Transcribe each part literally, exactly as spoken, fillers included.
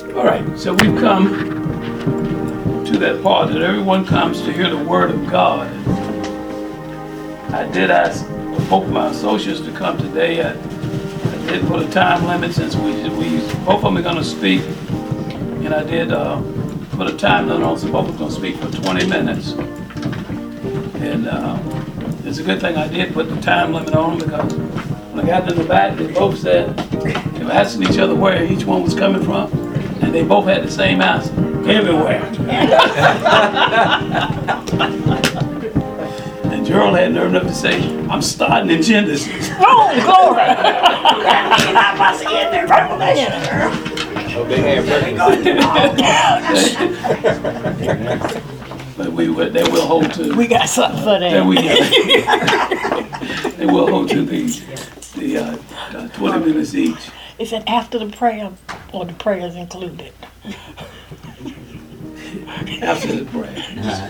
All right, so we've come to that part that everyone comes to hear the word of God. I did ask both my associates to come today. I, I did put a time limit since we, we both of them are going to speak, and I did uh, put a time limit on, so both of them are going to speak for twenty minutes. And uh, it's a good thing I did put the time limit on them, because when I got in the back, they both said, they were asking each other where each one was coming from, and they both had the same answer: everywhere. And Gerald had nerve enough to say, "I'm starting in Genesis." Oh, glory! I must get the revelation, girl. But we will, they will hold to. We got something for that. There we go. They will hold to the the uh, uh, twenty minutes each. Is it after the prayer or the prayers included? After the prayer.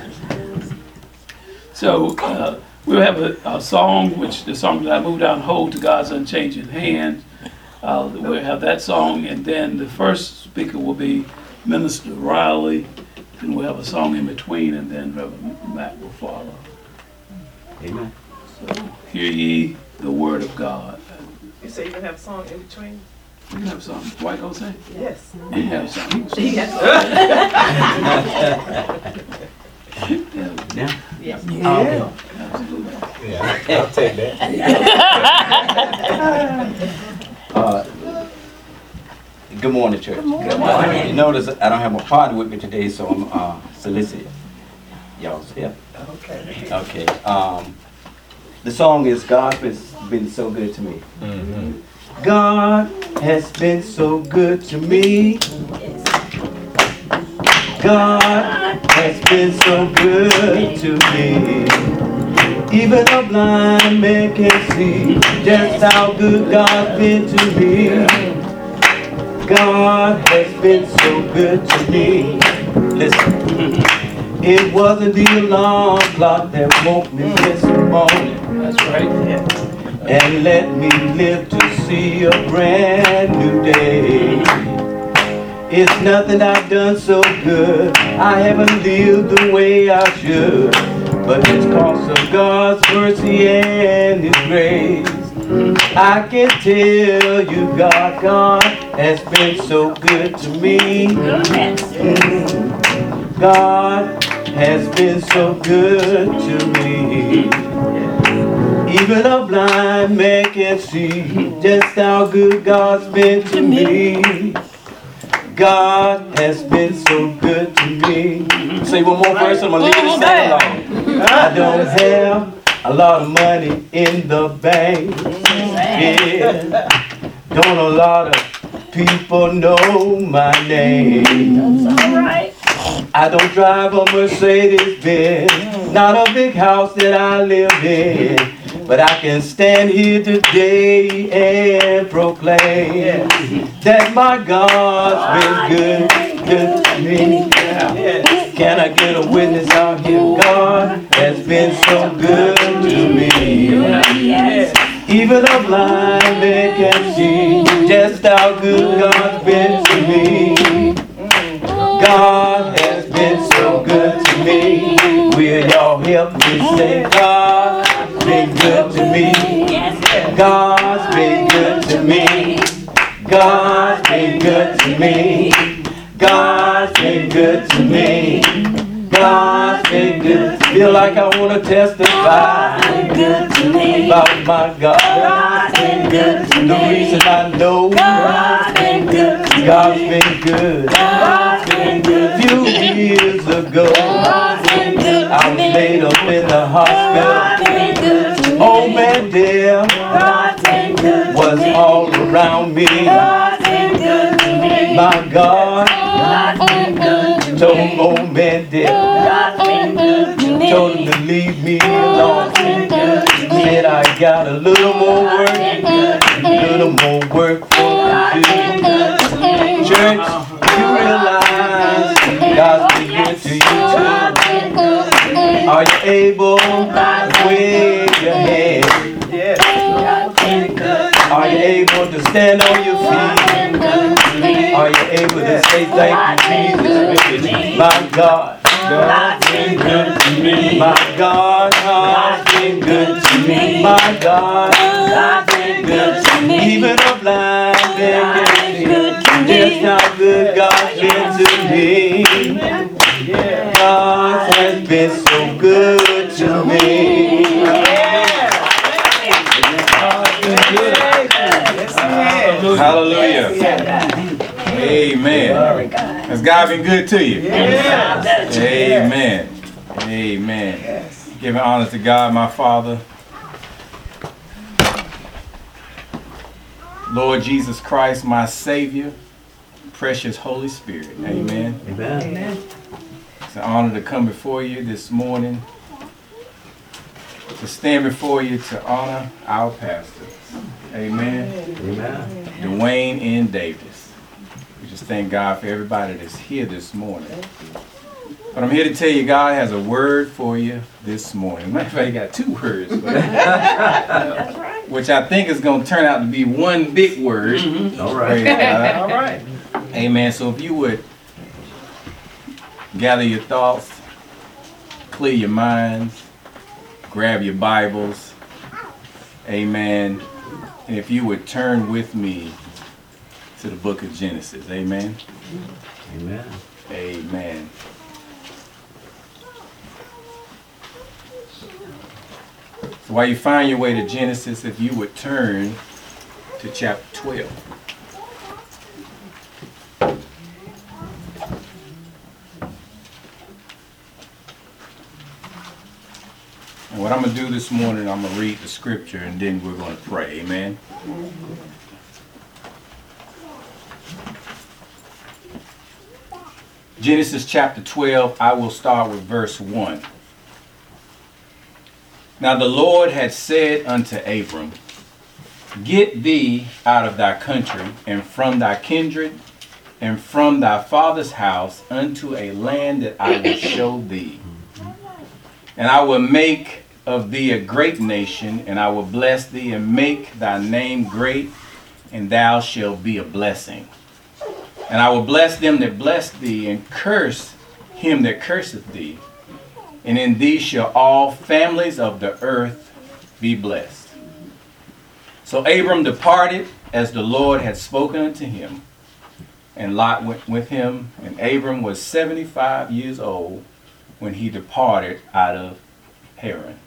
So uh, we'll have a, a song, which the song that I moved down, "Hold to God's Unchanging Hand." Uh, we'll have that song, and then the first speaker will be Minister Riley, and we'll have a song in between, and then Reverend Matt will follow. Amen. So hear ye the word of God. You say you can have a song in between? You can have something. White gonna say? Yes. You can have something. He has Yeah. Yes. Yeah. Absolutely. Yeah, I'll take that. Uh, good morning, church. Good morning. You notice I don't have my partner with me today, so I'm uh, soliciting y'all's help. Okay. Okay. Um, the song is "God has been so good to me." Mm-hmm. God has been so good to me. God has been so good to me. Even a blind man can see just how good God's been to me. God has been so good to me. Listen, it wasn't the alarm clock that woke me this morning. That's right. And let me live to see a brand new day. It's nothing I've done so good, I haven't lived the way I should, but it's cause of God's mercy and His grace. I can tell you God, God has been so good to me. God has been so good to me. Even a blind man can see just how good God's been to me. God has been so good to me. Say one more verse, I'm gonna leave it and sing along. I don't have a lot of money in the bank. Yeah. Don't a lot of people know my name. That's all right. I don't drive a Mercedes Benz, not a big house that I live in, but I can stand here today and proclaim that my God's been good, good to me. Can I get a witness out here? God has been so good to me. Even a blind man can see just how good God's been to me. God has been so good to me. Will y'all help me say God's been good to me? God's been good to me. God's been good to me. God's been good to me. God's been good. Feel like I want to testify about my God. The reason I know God's been good. God's been good. A few years ago, I was laid up in the hospital. Old man there was all around me. My God told old man there, told him to leave me alone. Said I got a little more work, a little more work for to do. Church, you realize God's been good to you too. Are you able to wave your hand? Are you able to stand on your feet? Are Are you able to say thank you, Jesus? My God, God's been good to me. My God, God's been good to me. My God, God's been good to me. Even a blind man can see just how good God's been to me. God has been so good to me. Hallelujah. Amen. Has God been good to you? Amen. Amen. Giving honor to God, my Father. Lord Jesus Christ, my Savior. Precious Holy Spirit. Amen. Amen. It's an honor to come before you this morning, to stand before you to honor our pastor. Amen. Amen. Dwayne N. Davis. We just thank God for everybody that's here this morning. But I'm here to tell you God has a word for you this morning. Matter of fact, he got two words, which I think is going to turn out to be one big word. All right. All right. Amen. So if you would gather your thoughts, clear your minds, grab your Bibles. Amen. And if you would turn with me to the book of Genesis. Amen. Amen. Amen. So while you find your way to Genesis, if you would turn to chapter twelve. And what I'm going to do this morning, I'm going to read the scripture and then we're going to pray. Amen. Genesis chapter twelve, I will start with verse one. Now the Lord had said unto Abram, Get thee out of thy country, and from thy kindred, and from thy father's house, unto a land that I will show thee. And I will make of thee a great nation, and I will bless thee, and make thy name great, and thou shalt be a blessing. And I will bless them that bless thee, and curse him that curseth thee. And in thee shall all families of the earth be blessed. So Abram departed as the Lord had spoken unto him. And Lot went with him. And Abram was seventy-five years old when he departed out of Haran.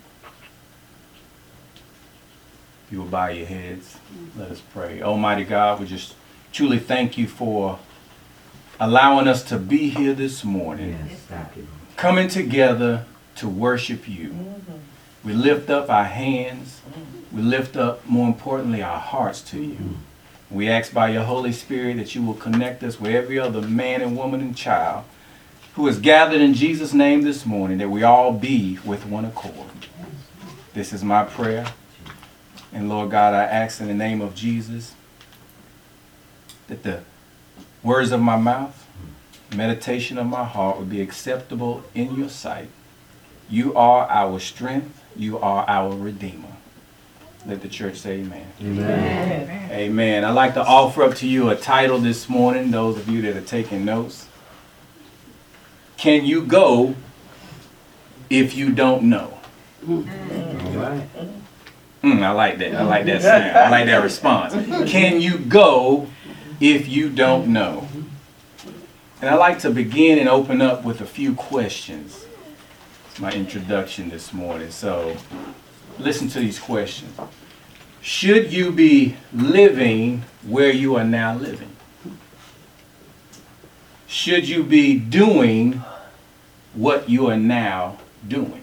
If you will bow your heads, let us pray. Almighty God, we just truly thank you for allowing us to be here this morning. Yes, thank you. Coming together to worship you. We lift up our hands. We lift up, more importantly, our hearts to you. We ask by your Holy Spirit that you will connect us with every other man and woman and child who is gathered in Jesus' name this morning, that we all be with one accord. This is my prayer. And Lord God, I ask in the name of Jesus that the words of my mouth, meditation of my heart would be acceptable in your sight. You are our strength. You are our Redeemer. Let the church say amen. Amen. Amen. Amen. I'd like to offer up to you a title this morning, those of you that are taking notes. Can you go if you don't know? All right. Mm, I like that. I like that sound. I like that response. Can you go if you don't know? And I'd like to begin and open up with a few questions. It's my introduction this morning. So listen to these questions. Should you be living where you are now living? Should you be doing what you are now doing?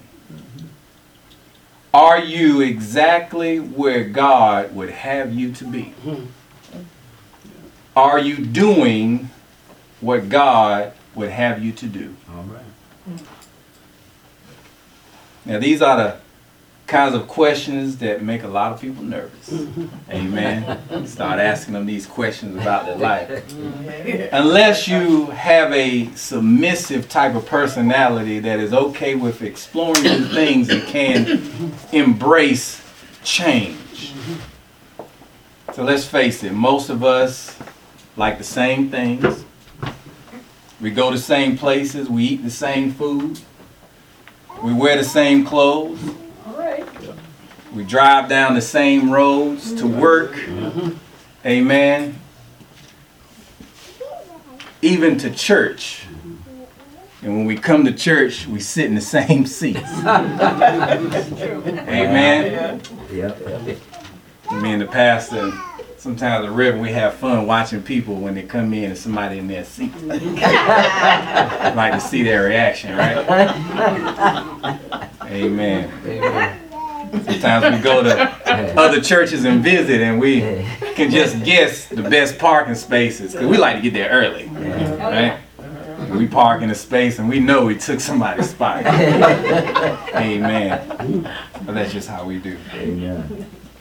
Are you exactly where God would have you to be? Are you doing what God would have you to do? All right. Now these are the kinds of questions that make a lot of people nervous. Amen. Start asking them these questions about their life. Unless you have a submissive type of personality that is okay with exploring new things and can embrace change. So let's face it, most of us like the same things. We go to the same places. We eat the same food. We wear the same clothes. All right. We drive down the same roads to work. Amen. Even to church. And when we come to church, we sit in the same seats. Amen. Yep. Me and the pastor, sometimes the Reverend, we have fun watching people when they come in and somebody in their seat. Like to see their reaction, right? Amen. Amen. Sometimes we go to other churches and visit and we can just guess the best parking spaces because we like to get there early, right? We park in a space and we know we took somebody's spot. Amen. But that's just how we do. Amen.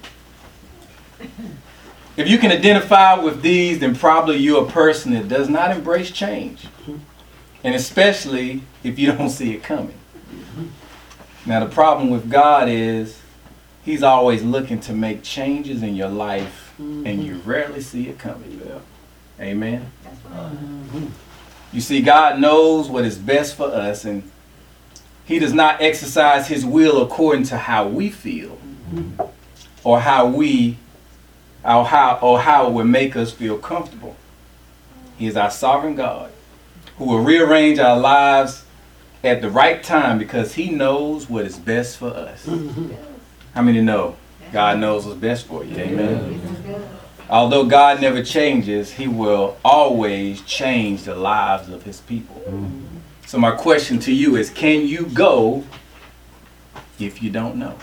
If you can identify with these, then probably you're a person that does not embrace change. And especially if you don't see it coming. Now the problem with God is He's always looking to make changes in your life and you rarely see it coming. Amen. You see, God knows what is best for us and He does not exercise His will according to how we feel or how we or how or how it would make us feel comfortable. He is our sovereign God who will rearrange our lives at the right time because He knows what is best for us. How many know God knows what's best for you? Amen. Although God never changes, He will always change the lives of His people. So my question to you is, can you go if you don't know?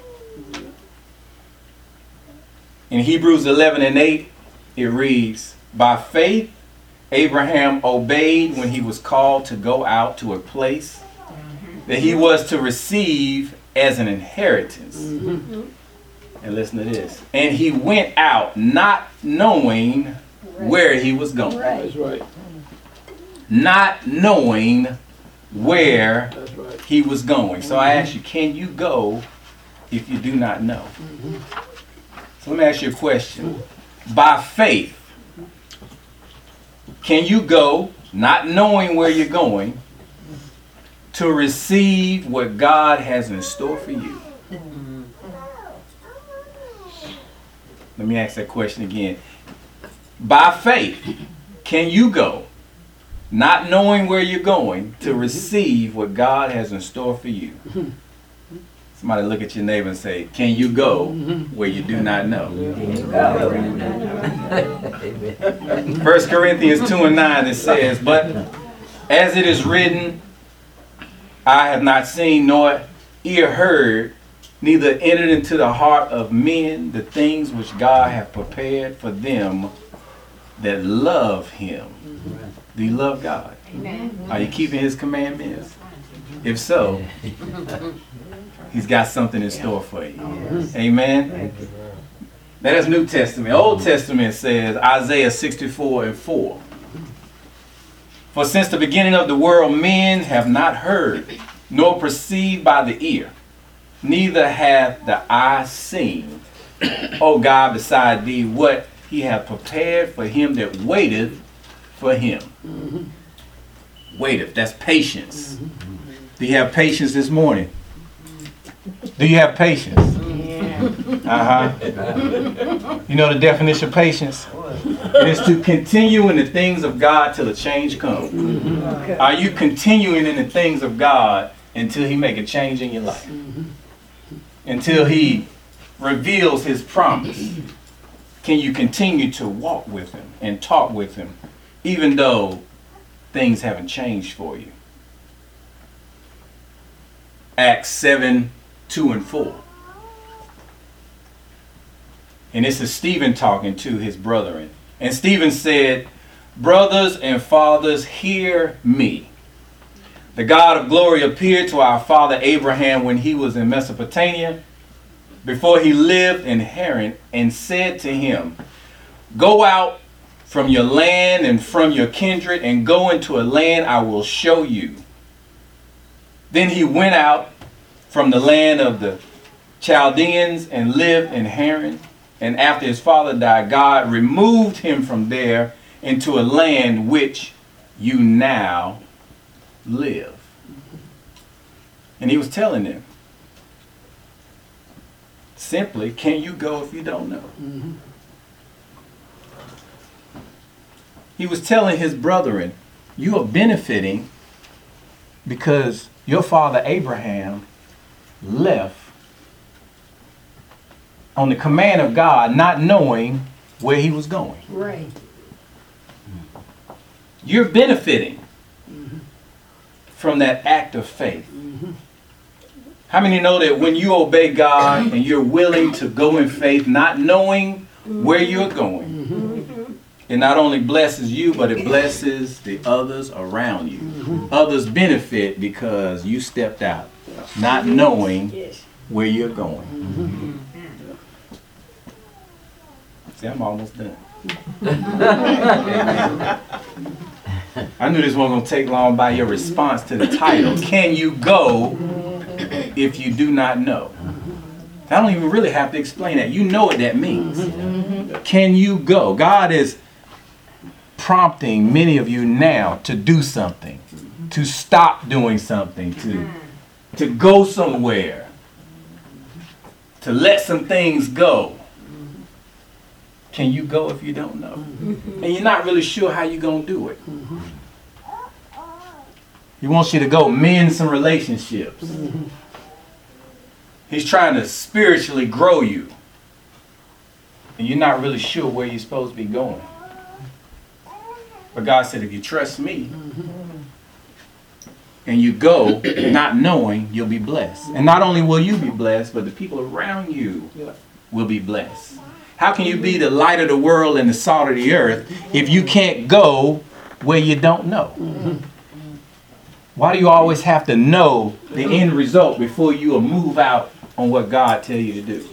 In Hebrews eleven and eight, it reads, by faith, Abraham obeyed when he was called to go out to a place that he was to receive as an inheritance. And listen to this. And he went out not knowing where he was going. That's right. Not knowing where That's right. he was going. So I ask you, can you go if you do not know? So let me ask you a question. By faith, can you go not knowing where you're going to receive what God has in store for you? Let me ask that question again. By faith, can you go not knowing where you're going to receive what God has in store for you? Somebody look at your neighbor and say, can you go where you do not know? First Corinthians two and nine, it says, but as it is written, I have not seen nor ear heard, neither entered into the heart of men the things which God hath prepared for them that love Him. Do you love God? Are you keeping His commandments? If so, He's got something in store for you. Amen. That is New Testament. Old Testament says, Isaiah sixty-four and four. For since the beginning of the world, men have not heard, nor perceived by the ear, neither hath the eye seen, O God, beside thee, what He hath prepared for him that waiteth for Him. Mm-hmm. Waiteth, that's patience. Mm-hmm. Do you have patience this morning? Do you have patience? Yeah. Uh-huh. You know the definition of patience? It is to continue in the things of God till the change comes. Mm-hmm. Okay. Are you continuing in the things of God until He make a change in your life? Mm-hmm. Until He reveals His promise? Can you continue to walk with Him and talk with Him even though things haven't changed for you? Acts seven, two and four. And this is Stephen talking to his brethren. And Stephen said, brothers and fathers, hear me. The God of glory appeared to our father Abraham when he was in Mesopotamia, before he lived in Haran, and said to him, go out from your land and from your kindred and go into a land I will show you. Then he went out from the land of the Chaldeans and lived in Haran. And after his father died, God removed him from there into a land which you now live. And he was telling them, simply, can you go if you don't know? Mm-hmm. He was telling his brethren, you are benefiting because your father Abraham left on the command of God, not knowing where he was going. Right. You're benefiting from that act of faith. How many know that when you obey God and you're willing to go in faith, not knowing where you're going, it not only blesses you, but it blesses the others around you. Others benefit because you stepped out, not knowing where you're going. See, I'm almost done. Amen. I knew this wasn't going to take long by your response to the title. Can you go if you do not know? I don't even really have to explain that. You know what that means. Can you go? God is prompting many of you now to do something, to stop doing something, to, to go somewhere, to let some things go. Can you go if you don't know? And you're not really sure how you're going to do it. He wants you to go mend some relationships. He's trying to spiritually grow you. And you're not really sure where you're supposed to be going. But God said, if you trust me and you go not knowing, you'll be blessed. And not only will you be blessed, but the people around you will be blessed. How can you be the light of the world and the salt of the earth if you can't go where you don't know? Why do you always have to know the end result before you will move out on what God tells you to do?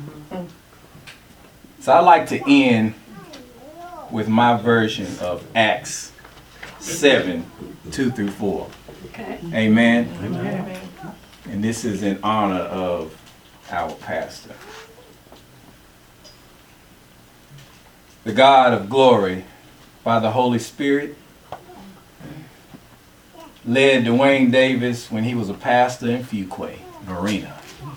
So I like to end with my version of Acts seven, two through four. Okay. Amen. Amen. And this is in honor of our pastor. The God of glory, by the Holy Spirit, led Dwayne Davis when he was a pastor in Fuquay, Verena.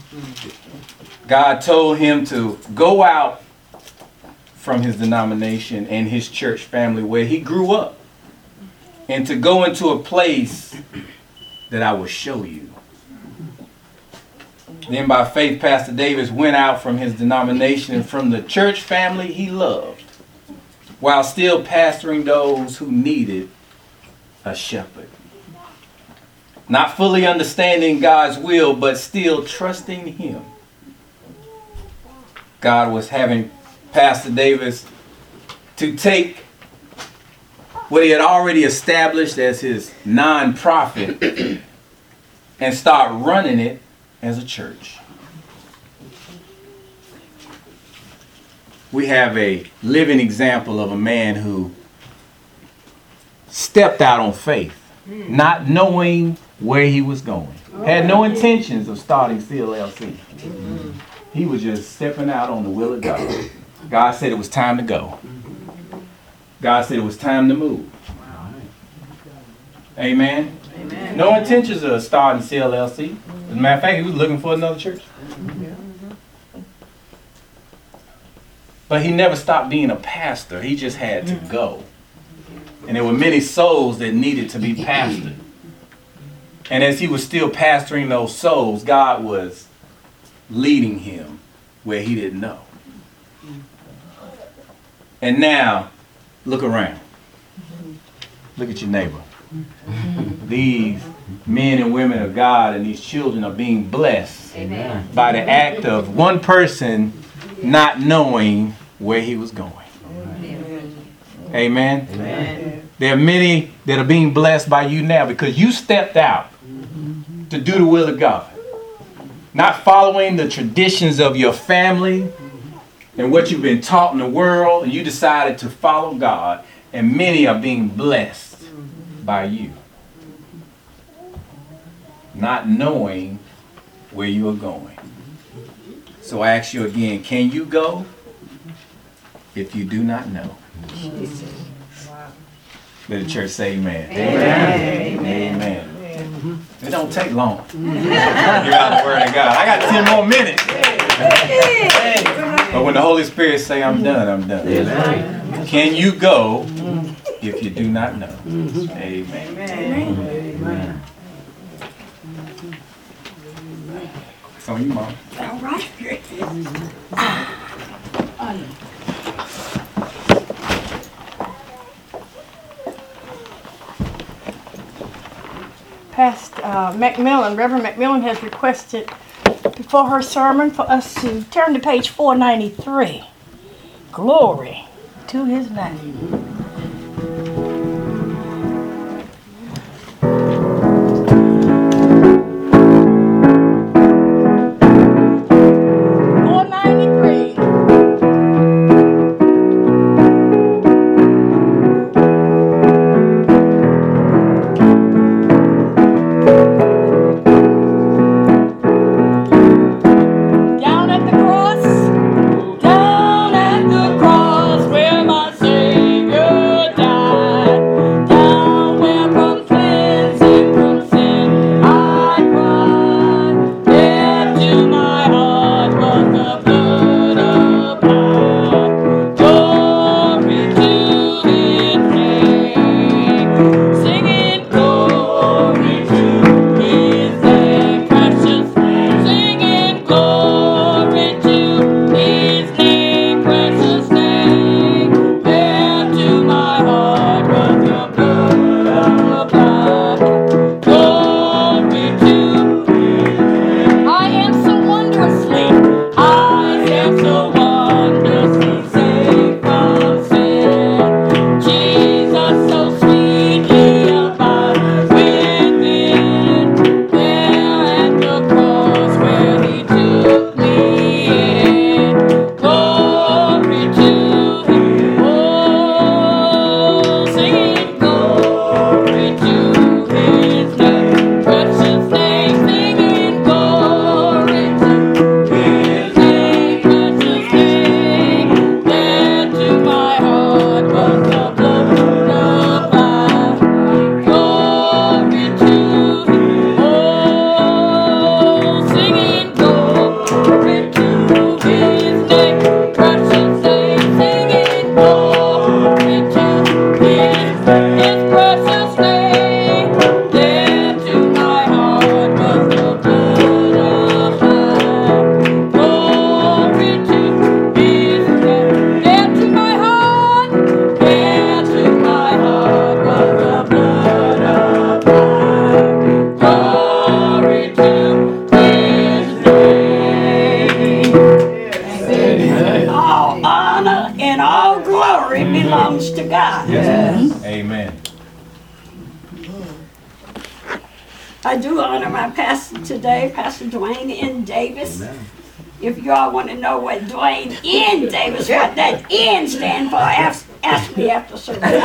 God told him to go out from his denomination and his church family where he grew up and to go into a place that I will show you. Then by faith, Pastor Davis went out from his denomination and from the church family he loved, while still pastoring those who needed a shepherd. Not fully understanding God's will, but still trusting him. God was having Pastor Davis to take what he had already established as his non-profit and start running it as a church. We have a living example of a man who stepped out on faith, not knowing where he was going. Had no intentions of starting C L L C. He was just stepping out on the will of God. God said it was time to go. God said it was time to move. Amen. Amen. No intentions of starting C L L C. As a matter of fact, he was looking for another church. But he never stopped being a pastor. He just had to go. And there were many souls that needed to be pastored. And as he was still pastoring those souls, God was leading him where he didn't know. And now, look around. Look at your neighbor. These men and women of God and these children are being blessed Amen. By the act of one person not knowing where he was going. Amen. Amen. There are many that are being blessed by you now because you stepped out to do the will of God. Not following the traditions of your family and what you've been taught in the world, and you decided to follow God, and many are being blessed by you. Not knowing where you are going. So I ask you again, can you go if you do not know? Let the church say amen. Amen. Amen. Amen. It don't take long. You got the word of God. I got ten more minutes. But when the Holy Spirit say I'm done, I'm done. Amen. Can you go if you do not know? Amen. Amen. It's on you, Mom. All right. Pastor uh, McMillan, Reverend McMillan has requested before her sermon for us to turn to page four ninety-three. Glory to his name. four ninety-three. Down at the cross, down at the cross where my Savior died, down where from cleansing from sin I cried, there to my heart was the blood applied. Glory to His name, singing glory to His name, precious name, singing glory to His name, precious name. There to my heart was the blood applied. Glory to His name. I am so wondrously, I am so wondrously saved from sin. Jesus so sweetly abides within. There at the cross where He took me in. Glory to Him. Oh, singing glory to His name, precious name, singing glory to His name, precious name. There to my heart was the blood applied. Glory to Him. Oh, singing glory to His name, precious name, singing glory to His, His precious name. There to my heart was the blood applied. Glory to His name. There to my heart, there to my heart was the blood applied. Glory to His name. All honor and all glory belongs to God. Amen. I do honor my pastor today, Pastor Dwayne N. Davis. If y'all want to know what Dwayne N. Davis, what that N stand for, ask, ask me after service.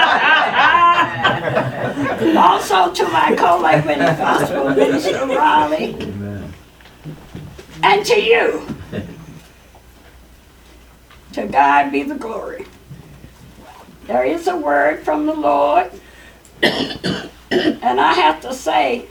Also to my co-labor in the gospel minister, Raleigh. And to you. To God be the glory. There is a word from the Lord. And I have to say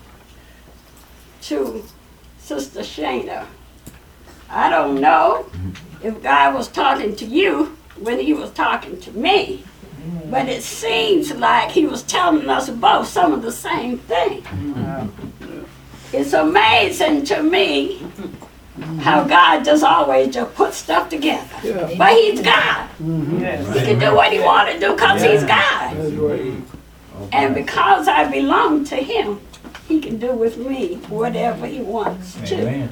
to Sister Shana, I don't know if God was talking to you when He was talking to me, but it seems like He was telling us both some of the same thing. It's amazing to me how God just always just put stuff together. But He's God. He can do what He wants to do because He's God. And because I belong to Him, He can do with me whatever He wants to. Amen.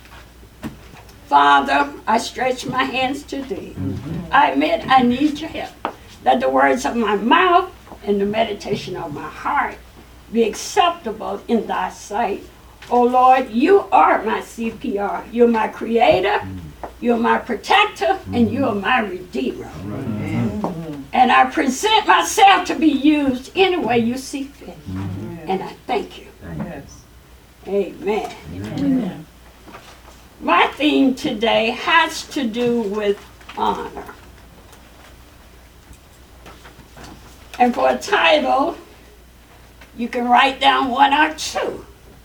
Father, I stretch my hands to Thee. I admit I need Your help. Let the words of my mouth and the meditation of my heart be acceptable in Thy sight. Oh Lord, You are my C P R. You're my creator, You're my protector, and You're my redeemer. And I present myself to be used any way You see fit. And I thank You. Yes. Amen. Amen. My theme today has to do with honor. And for a title, you can write down one or two.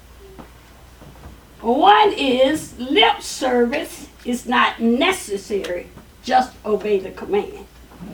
One is lip service is not necessary, just obey the command.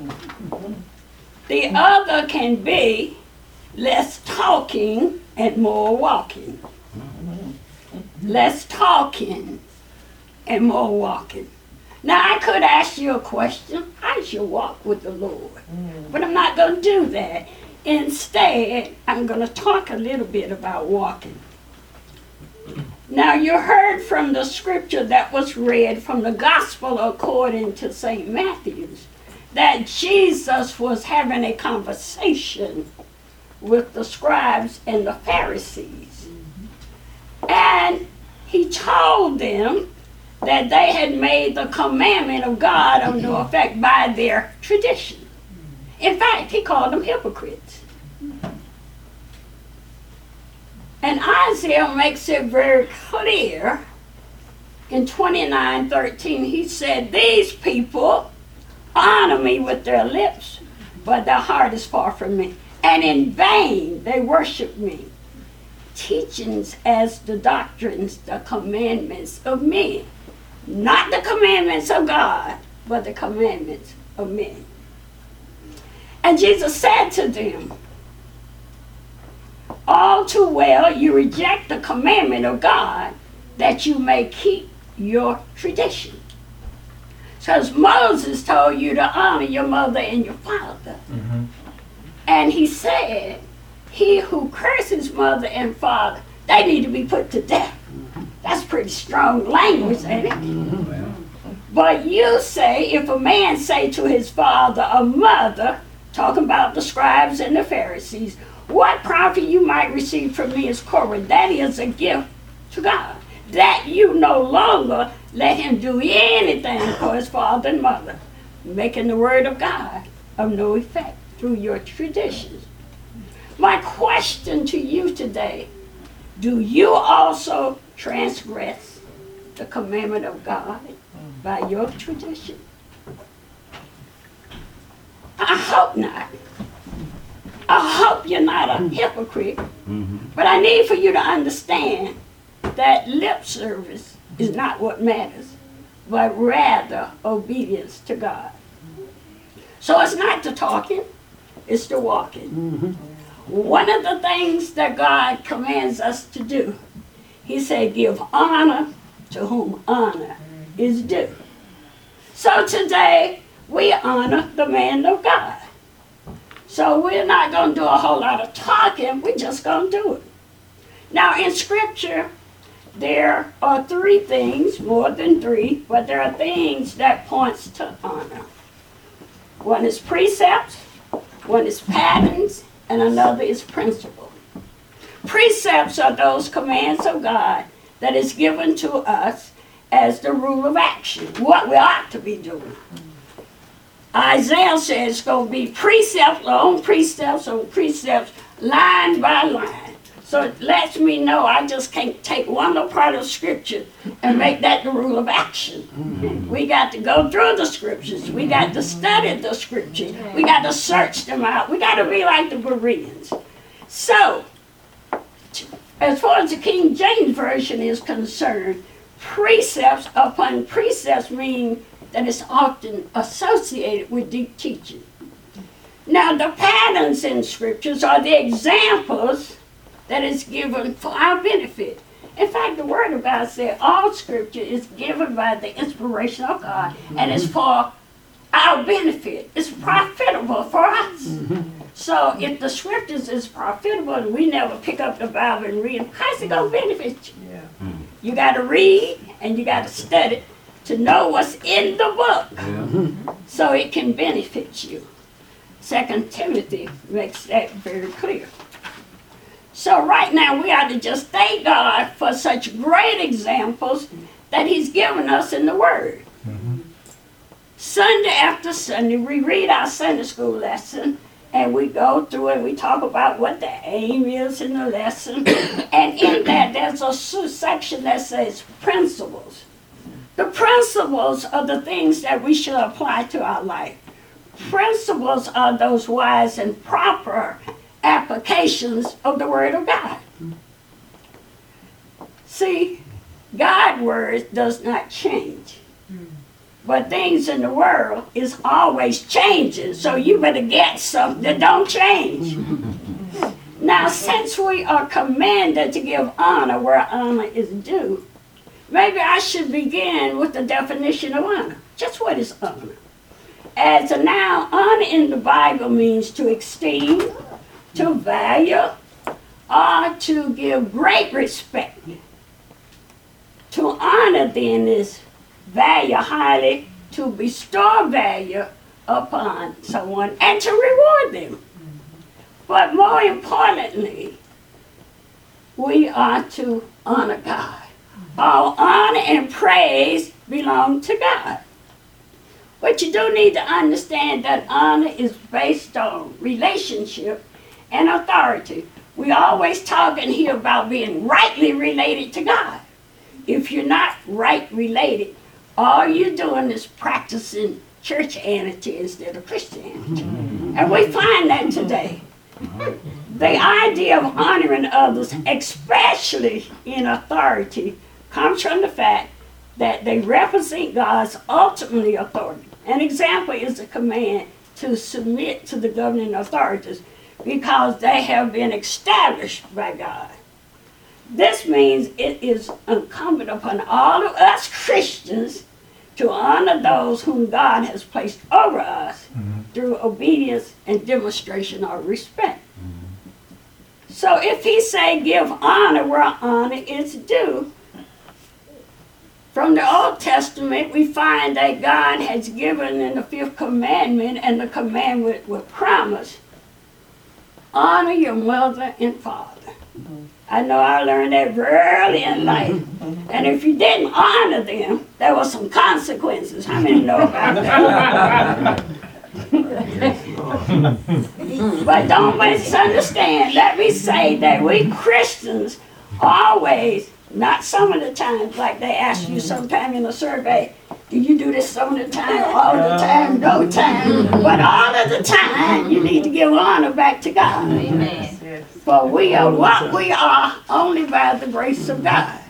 The other can be less talking and more walking. Less talking and more walking. Now I could ask you a question. How should walk with the Lord? But I'm not going to do that. Instead, I'm going to talk a little bit about walking. Now you heard from the scripture that was read from the gospel according to Saint Matthew's that Jesus was having a conversation with the scribes and the Pharisees. And he told them that they had made the commandment of God of no effect by their tradition. In fact, he called them hypocrites. And Isaiah makes it very clear in twenty-nine thirteen. He said, these people honor me with their lips, but their heart is far from me. And in vain they worship me, teachings as the doctrines, the commandments of men. Not the commandments of God, but the commandments of men. And Jesus said to them, all too well you reject the commandment of God that you may keep your tradition. Because Moses told you to honor your mother and your father. Mm-hmm. And he said, he who curses mother and father, they need to be put to death. That's pretty strong language, ain't it? Mm-hmm. But you say, if a man say to his father or mother, talking about the scribes and the Pharisees, what profit you might receive from me is Korah. That is a gift to God. That you no longer let him do anything for his father and mother, making the word of God of no effect through your traditions. My question to you today, do you also transgress the commandment of God by your tradition? I hope not. I hope you're not a hypocrite, mm-hmm. But I need for you to understand that lip service is not what matters, but rather obedience to God. So it's not the talking, it's the walking. Mm-hmm. One of the things that God commands us to do, he said, give honor to whom honor is due. So today, we honor the man of God. So we're not going to do a whole lot of talking, we're just going to do it. Now in Scripture, there are three things, more than three, but there are things that points to honor. One is precepts, one is patterns, and another is principle. Precepts are those commands of God that is given to us as the rule of action, what we ought to be doing. Isaiah says it's going to be precepts on precepts on precepts, line by line. So it lets me know I just can't take one little part of Scripture and make that the rule of action. Mm-hmm. We got to go through the Scriptures. We got to study the Scriptures. We got to search them out. We got to be like the Bereans. So, as far as the King James Version is concerned, precepts upon precepts mean that is often associated with deep teaching. Now, the patterns in Scriptures are the examples that is given for our benefit. In fact, the Word of God said all Scripture is given by the inspiration of God, mm-hmm. and it's for our benefit. It's profitable for us. Mm-hmm. So if the Scriptures is profitable and we never pick up the Bible and read it, how's it going to benefit you? Yeah. Mm-hmm. You got to read and you got to study to know what's in the book, yeah. So it can benefit you. Second Timothy makes that very clear. So right now we ought to just thank God for such great examples that he's given us in the Word. Mm-hmm. Sunday after Sunday we read our Sunday school lesson and we go through and we talk about what the aim is in the lesson. And in that there's a section that says principles. The principles are the things that we should apply to our life. principles are those wise and proper applications of the Word of God. See, God's Word does not change. But things in the world is always changing, so you better get something that don't change. Now, since we are commanded to give honor where honor is due, maybe I should begin with the definition of honor. Just what is honor? As a noun, honor in the Bible means to esteem, to value, or to give great respect. To honor, then, is value highly, to bestow value upon someone and to reward them. But more importantly, we are to honor God. All honor and praise belong to God. But you do need to understand that honor is based on relationship and authority. We're always talking here about being rightly related to God. If you're not right related, all you're doing is practicing churchianity instead of Christianity. And we find that today. The idea of honoring others, especially in authority, comes from the fact that they represent God's ultimate authority. An example is the command to submit to the governing authorities because they have been established by God. This means it is incumbent upon all of us Christians to honor those whom God has placed over us mm-hmm. through obedience and demonstration of respect. Mm-hmm. So if he say give honor where honor is due, from the Old Testament we find that God has given in the fifth commandment, and the commandment with promise, honor your mother and father. Mm-hmm. I know I learned that very early in life. And if you didn't honor them, there were some consequences. How many know about that? But don't misunderstand. Let me say that we Christians always, not some of the times, like they ask you sometime in a survey, do you do this some of the time, all the time, no time? But all of the time, you need to give honor back to God. Amen. For we are what we are only by the grace of God.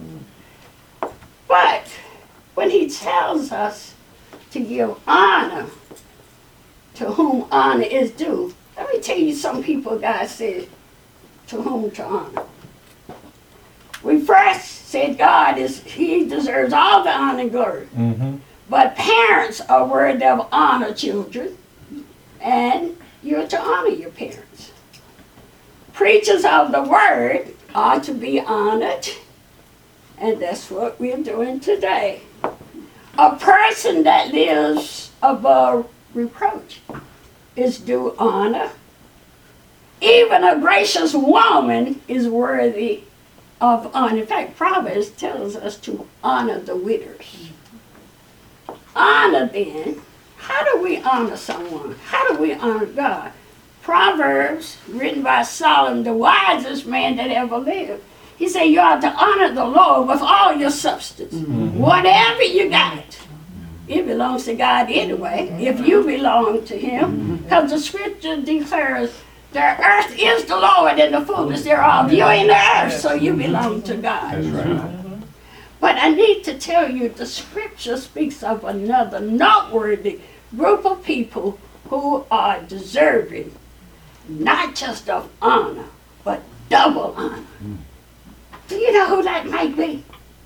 But when he tells us to give honor to whom honor is due, let me tell you some people God said to whom to honor. We first said God is, he deserves all the honor and glory. Mm-hmm. But parents are worthy of honor, children, and you're to honor your parents. Preachers of the word are to be honored, and that's what we're doing today. A person that lives above reproach is due honor. Even a gracious woman is worthy of honor. In fact, Proverbs tells us to honor the widows. Honor, then, how do we honor someone? How do we honor God? Proverbs, written by Solomon, the wisest man that ever lived, he said you ought to honor the Lord with all your substance. Mm-hmm. Whatever you got, it belongs to God anyway, if you belong to him. Because the scripture declares the earth is the Lord and the fullness thereof. You're in the earth, so you belong to God. That's right. But I need to tell you, the scripture speaks of another noteworthy group of people who are deserving not just of honor, but double honor. Do you know who that might be?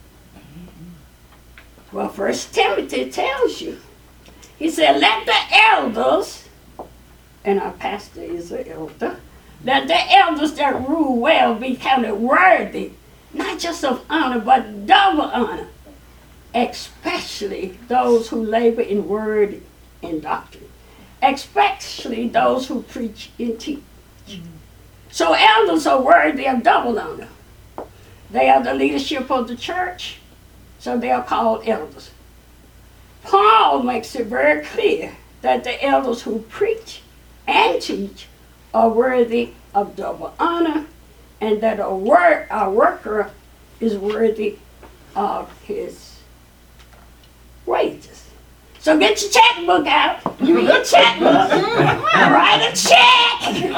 Well, First Timothy tells you. He said, let the elders, and our pastor is an elder, let the elders that rule well be counted worthy, not just of honor, but double honor, especially those who labor in word and doctrine, especially those who preach and teach. Mm-hmm. So elders are worthy of double honor. They are the leadership of the church, so they are called elders. Paul makes it very clear that the elders who preach and teach are worthy of double honor, and that a, wor- a worker is worthy of his wages. So get your checkbook out. Give me your checkbook. Write a check.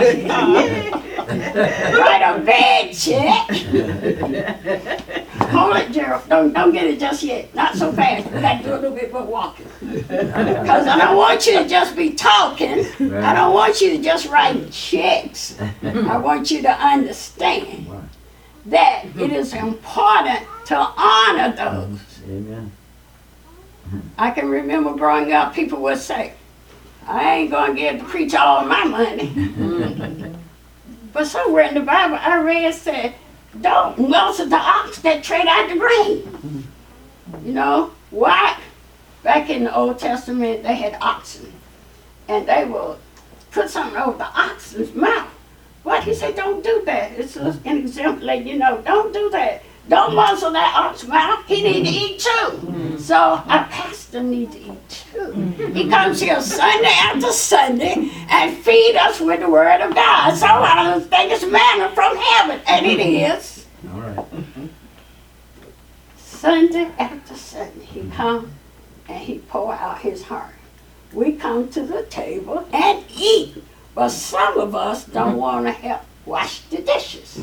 Write a big check. Hold it, Gerald. Don't, don't get it just yet. Not so fast. We got to do a little bit more walking. Because I don't want you to just be talking. I don't want you to just write checks. I want you to understand that it is important to honor those. Amen. I can remember growing up, people would say, I ain't going to get to preach all my money. But somewhere in the Bible I read said, don't muzzle the ox that tread out the grain. You know, why? Back in the Old Testament, they had oxen. And they would put something over the oxen's mouth. But he said, don't do that. It's an example, like, you know, don't do that. Don't muzzle that ox mouth. He need to eat too. So our pastor need to eat too. He comes here Sunday after Sunday and feed us with the word of God. So I think it's manna from heaven, and it is. All right. Sunday after Sunday, he come and he pour out his heart. We come to the table and eat, but some of us don't want to help wash the dishes.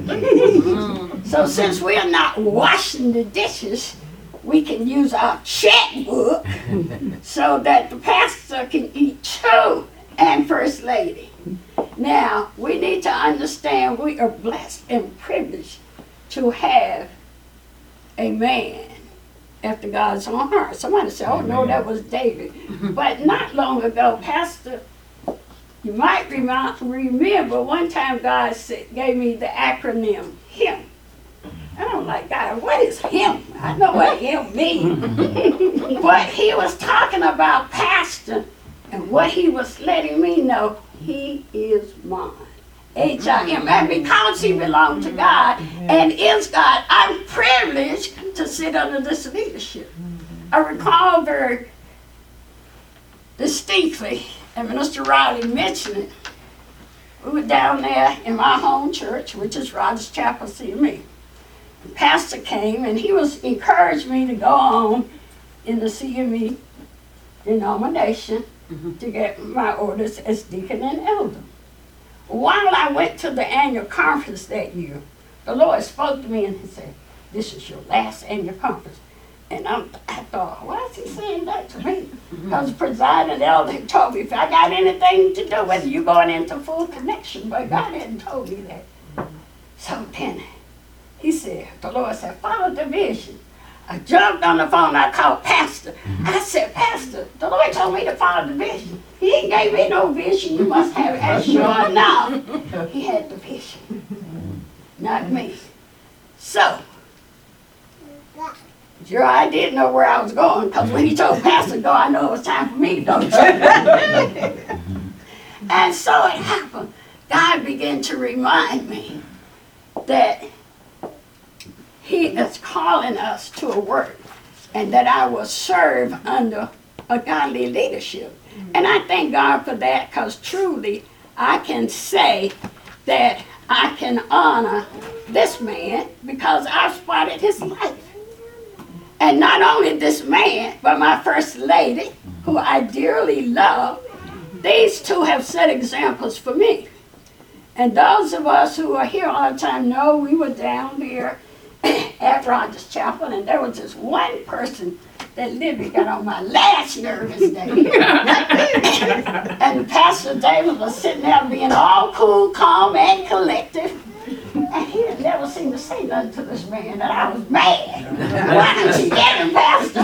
So since we are not washing the dishes, we can use our checkbook so that the pastor can eat too, and First Lady. Now, we need to understand we are blessed and privileged to have a man after God's own heart. Somebody said, oh no, that was David. But not long ago, Pastor, you might remember one time God said, gave me the acronym HIM. And I'm like, God, what is HIM? I know what HIM means. But he was talking about Pastor, and what he was letting me know, he is mine. H I M. And because he belonged to God and is God, I'm privileged to sit under this leadership. I recall very distinctly, and Minister Riley mentioned it, we were down there in my home church, which is Rogers Chapel, C M E. The pastor came and he was encouraged me to go on in the C M E denomination mm-hmm. to get my orders as deacon and elder. While I went to the annual conference that year, the Lord spoke to me and he said, this is your last annual conference. And I'm, I thought, why is he saying that to me? Because the presiding elder had told me if I got anything to do with it, you going into full connection. But God hadn't told me that. So then he said, the Lord said, follow the vision. I jumped on the phone, I called Pastor. I said, Pastor, the Lord told me to follow the vision. He ain't gave me no vision, you must have it. And sure enough, he had the vision, not me. So, sure, I didn't know where I was going, because when he told Pastor to go, I know it was time for me to go. And so it happened. God began to remind me that he is calling us to a work, and that I will serve under a godly leadership. And I thank God for that, because truly I can say that I can honor this man because I've spotted his life. And not only this man, but my First Lady, who I dearly love, these two have set examples for me. And those of us who are here all the time know we were down there at Rogers Chapel, and there was this one person that literally got on my last nervous day. And Pastor David was sitting there being all cool, calm, and collected. And he had never seemed to say nothing to this man, and I was mad. Why didn't you get him, Pastor?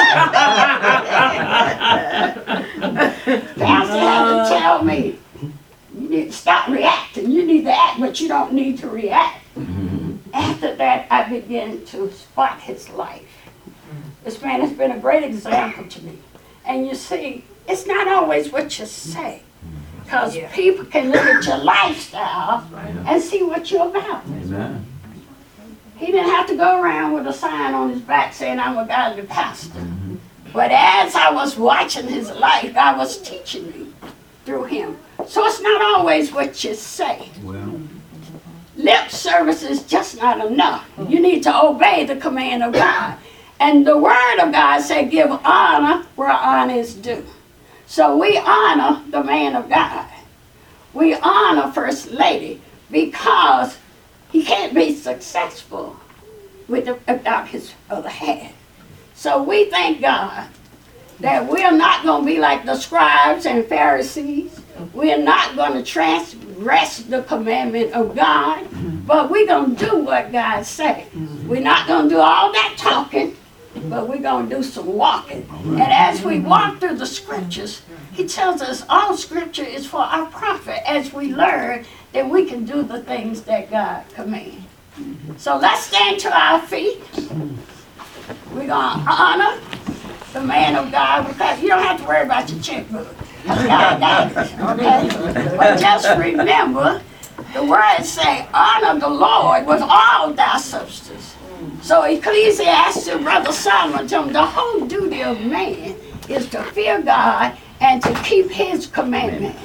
Pastor had to tell me, you need to stop reacting. You need to act, but you don't need to react. After that, I began to spot his life. This man has been a great example to me. And you see, it's not always what you say. Because yeah. people can look at your lifestyle and see what you're about. Amen. He didn't have to go around with a sign on his back saying, I'm a godly pastor. Mm-hmm. But as I was watching his life, God was teaching me through him. So it's not always what you say. Well. Lip service is just not enough. You need to obey the command of God. And the word of God said, give honor where honor is due. So we honor the man of God. We honor First Lady because he can't be successful without his other half. So we thank God that we're not going to be like the scribes and Pharisees. We're not going to transgress the commandment of God, but we're going to do what God said. We're not going to do all that talking, but we're going to do some walking. And as we walk through the scriptures, he tells us all scripture is for our profit as we learn that we can do the things that God commands. So let's stand to our feet. We're going to honor the man of God because you don't have to worry about your checkbook. God got it, okay? But just remember, the words say, honor the Lord with all thy substance. So Ecclesiastes, Brother Solomon told him the whole duty of man is to fear God and to keep his commandment.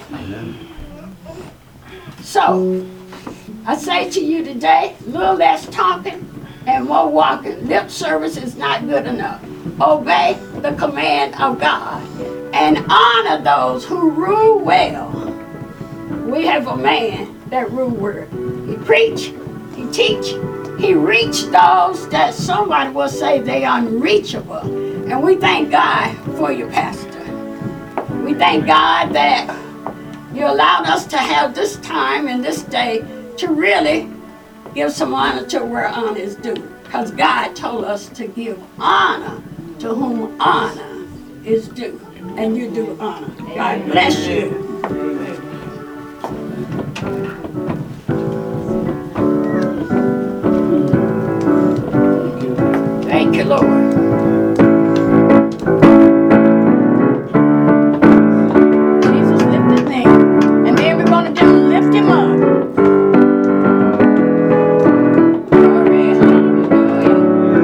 So, I say to you today, a little less talking and more walking. Lip service is not good enough. Obey the command of God and honor those who rule well. We have a man that rule well. He preach, he teach, he reach those that somebody will say they unreachable. And we thank God for you, Pastor. We thank God that you allowed us to have this time and this day to really give some honor to where honor is due. Because God told us to give honor to whom honor is due. And you do honor. God bless you. Thank you, Lord. Jesus lifted me. And then we're going to do lift him up. Glory, hallelujah.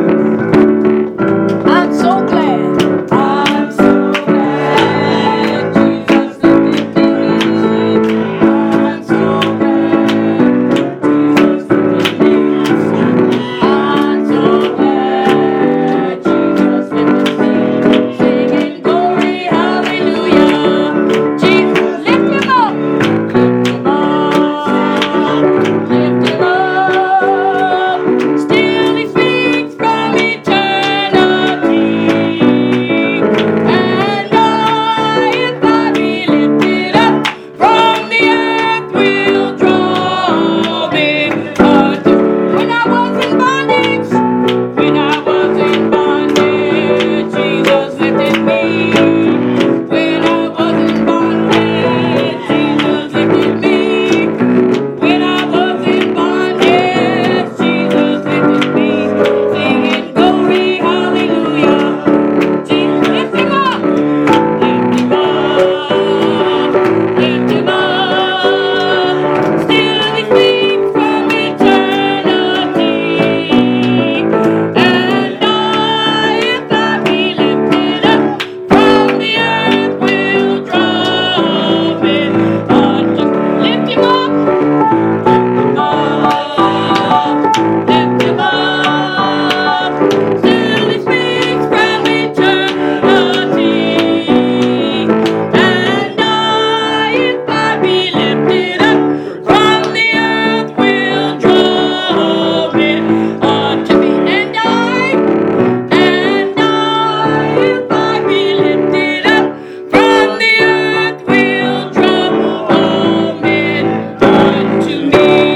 I'm so glad. I'm so glad Jesus lifted me. I'm so glad Jesus lifted me. I'm so glad Jesus lifted me. Singing glory, hallelujah. Jesus, lift him up. Lift him up. Lift him up. Still he speaks from eternity. And I, if I be lifted up from the earth, will draw me unto. When I was in bondage, when I was in bondage, Jesus lifted me. When I was in bondage, Jesus lifted me. When I was in bondage, Jesus lifted me. Singing glory, hallelujah. Jesus, lift him up. Lift him up. Lift him up. Still he speaks from eternity. And I, if I be lifted up from the earth, will draw me unto. Lift him up. Lift him up. Still he speaks from eternity. And I, if I be lifted up from the earth, will draw me unto me. And I, and I, if I be lifted up from the earth, will draw all men unto me.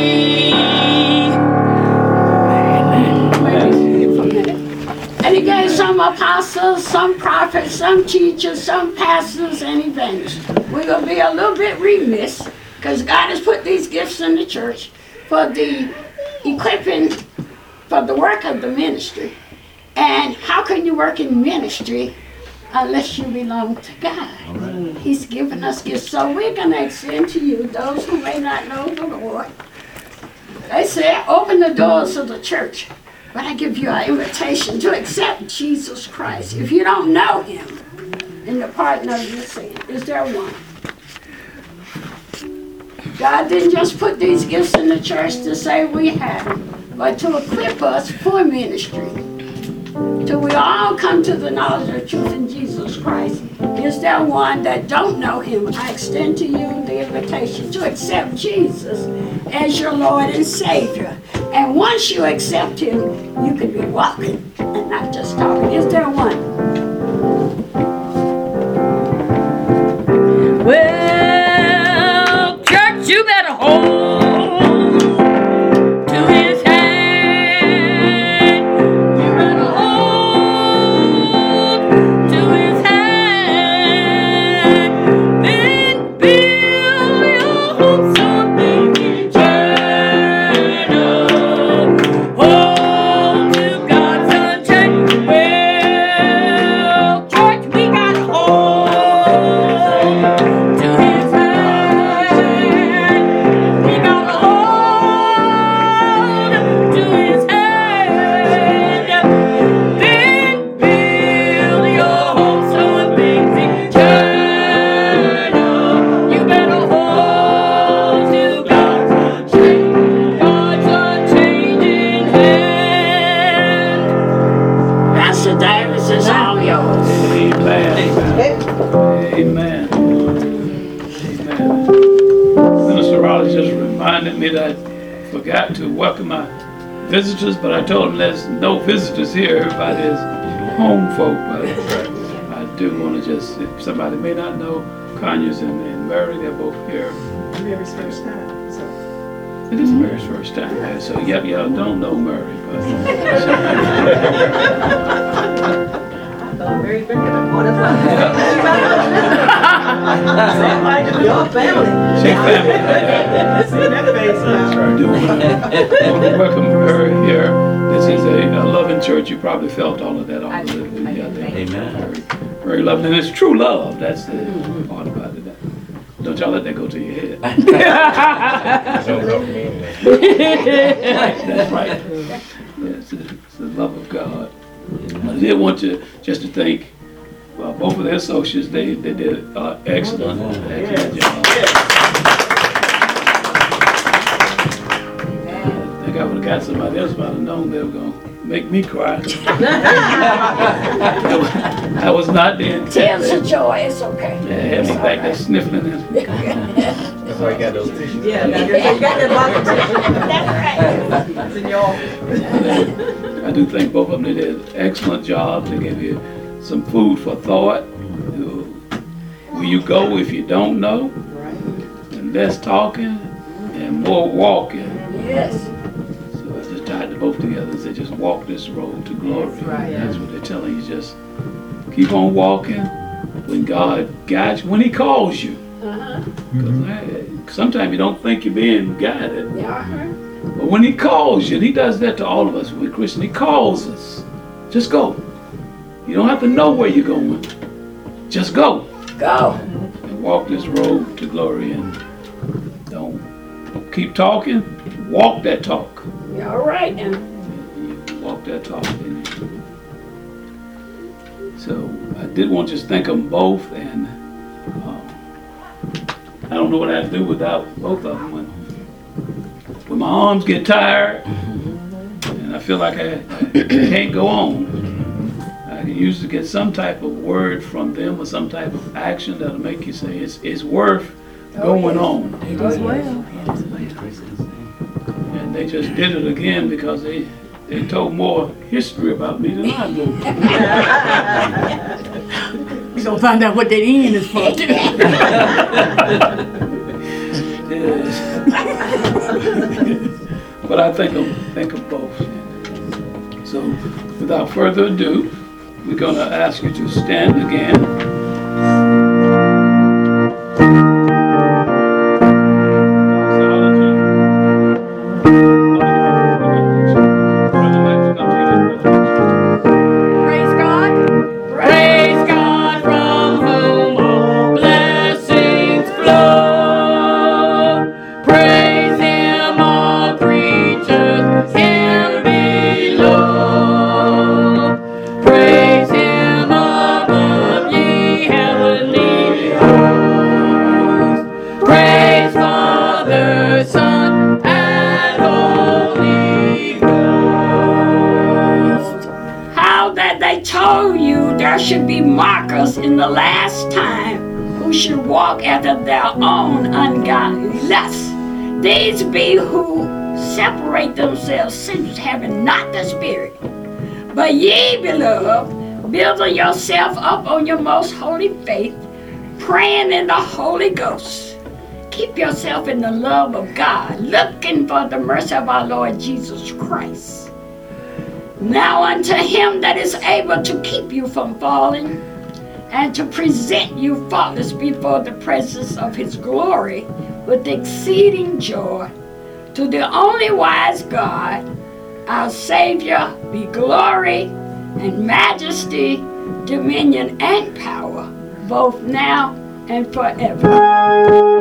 And he gave some apostles, some prophets, some teachers, some pastors, and evangelists. We're going to be a little bit remiss because God has put these gifts in the church for the equipping, for the work of the ministry. And how can you work in ministry unless you belong to God? He's given us gifts. So we're going to extend to you, those who may not know the Lord. They said, open the doors of the church. But I give you an invitation to accept Jesus Christ. If you don't know him in the pardon of your sin, is there one? God didn't just put these gifts in the church to say we have them, but to equip us for ministry. till we all come to the knowledge of the truth in Jesus Christ. Is there one that don't know him? I extend to you the invitation to accept Jesus as your Lord and Savior. And once you accept him, you can be walking and not just talking. Is there one? Well, church, you better hold to his hand. You better hold to his hand. Then build your hopes on things eternal. Hold to God's unchanging will. Church, we gotta hold to his hand. We gotta hold to his hand. Then build your hopes on things eternal. You better hold to God's unchanging, God's unchanging hand. Pastor Davis is all yours. Amen. Amen. Amen. Minister Raleigh just reminded me that I forgot to welcome my visitors, but I told him there's no visitors here. Everybody is home folk. But I do want to just, if somebody may not know, Conyers and, and Mary, they're both here. Mary's first time, so. It is Mary's first time here, so yep, y'all don't know Mary, but Very good. Your family. she family. See that face now. do want to welcome her here. This is a, a loving church. You probably felt all of that all of it when you got there. Amen. Very, very loving. And it's true love. That's the part about it. Don't y'all let that go to your head. That's right. Yes, it's the love of God. I did want to just to thank uh, both of their associates. They they did uh, excellent, excellent job. I think I would have got somebody else if I'd have known they were going to make me cry. that, was, that was not the intent. Tears of joy, it's okay. Yeah, had me back there sniffling it. That's why you got those tissues. Yeah, now you got that box. That's right. It's in your office. I do think both of them did an excellent job. They gave you some food for thought. Where you go if you don't know, and less talking and more walking. Yes. So I just tied the both together and said, just walk this road to glory. That's right. That's what they're telling you. Just keep on walking when God guides you, when He calls you. Uh-huh. Because sometimes you don't think you're being guided. Yeah. But when He calls you, and He does that to all of us, we're Christian, He calls us. Just go. You don't have to know where you're going. Just go. Go. And walk this road to glory, and don't keep talking. Walk that talk. You all right now? You walk that talk. And so I did want to just thank them both, and um, I don't know what I'd do without both of them. When, when my arms get tired and I feel like I, I can't go on, I can usually get some type of word from them or some type of action that'll make you say it's, it's worth going on. It is well. And they just did it again because they, they told more history about me than I do. We gonna find out what that end is for too. Yes. But I think of, think of both. So without further ado, we're going to ask you to stand again. Praise God. Praise God from whom all blessings flow. Praise Him, all creatures in below. Praise Him above, ye heavenly hosts. Praise Father, Son, and Holy Ghost. How there should be mockers in the last time who should walk after their own ungodly lusts. These be who separate themselves, sinners having not the Spirit. But ye, beloved, building yourself up on your most holy faith, praying in the Holy Ghost. Keep yourself in the love of God, looking for the mercy of our Lord Jesus Christ. Now unto him that is able to keep you from falling, and to present you faultless before the presence of his glory with exceeding joy, to the only wise God, our Savior, be glory and majesty, dominion and power, both now and forever.